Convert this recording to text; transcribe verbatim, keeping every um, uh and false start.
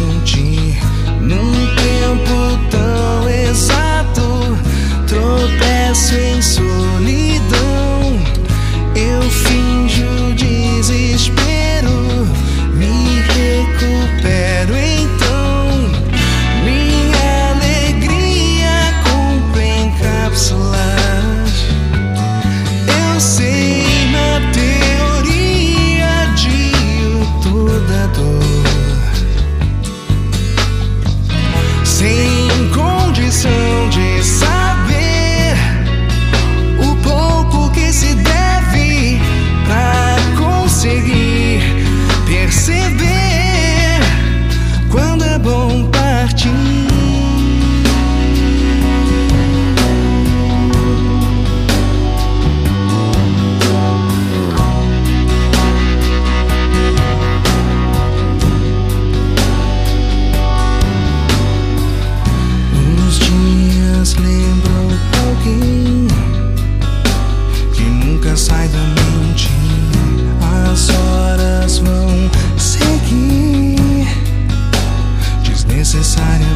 mente. Num tempo tão exato, tropeço em solidão. Eu finjo desespero, me recupero então. Minha alegria compra em cápsulas. Eu sei na teoria adio toda dor, sem condição de saber o pouco que se deve pra conseguir perceber quando é bom partir. Os dias lembram alguém que nunca sai da mente. As horas vão seguir desnecessariamente.